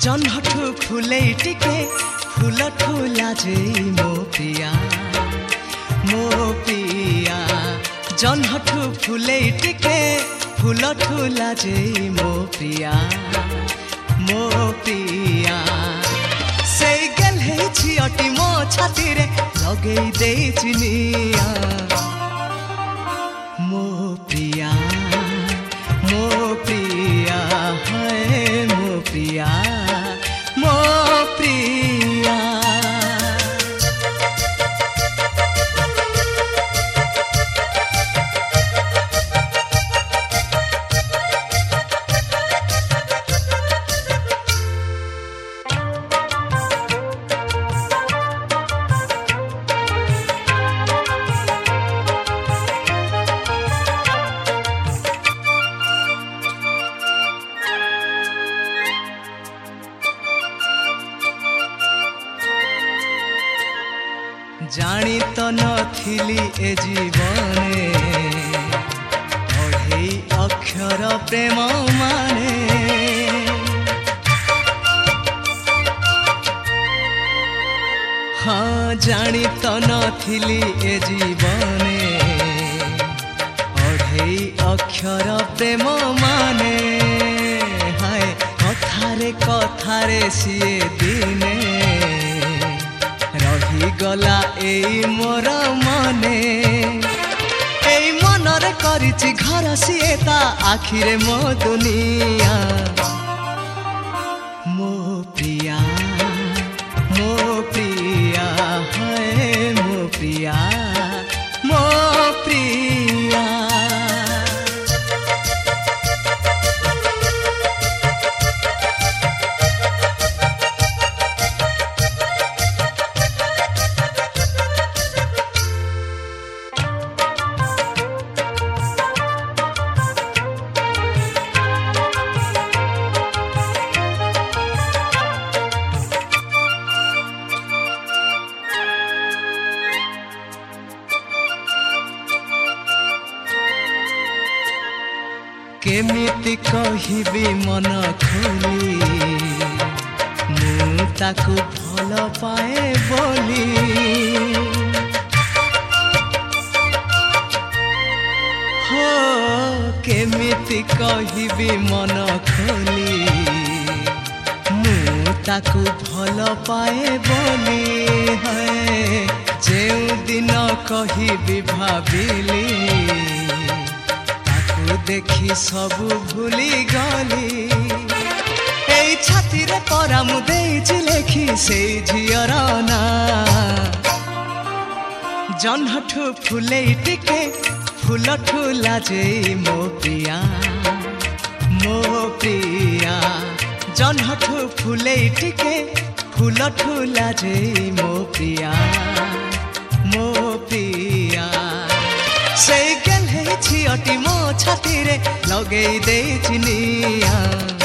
जन्हठु फुले टिके फुलठु लाजे मो प्रिया जन्हठु फुले टिके फुलठु लाजे मो प्रिया से गेल झियटी मो छाती रे लगे दे चिनिया मो प्रिया है मो प्रिया जानी तो नथिली ए जीवने अढ़े अक्षर प्रेम माने हाँ जानी तो नथिली ए जीवने अढ़े अक्षर प्रेम माने हाय कथारे सीए दिने रही गला एई मोर मने एई मनरे करिछि घर सिए ता आखिरे मो दुनिया मो प्रिया है मो प्रिया केमिति कहिबी मन खोली मु ताकू भल पाए बोली हो केमिति कहिबी मन खोली मु ताकू भल पाए बोली है जेउ दिन कहिबी भाबिली देखी सबू भूली गली एई छाती रे परा मु देइछि लेखी से झियर ना जन्हठु फुले टिके फुलठु लाजे मो प्रिया जन्हठु फुले टिके फुलठु लाजे मो प्रिया से गेल झियटी मो छाती रे लगे दे चिनिया।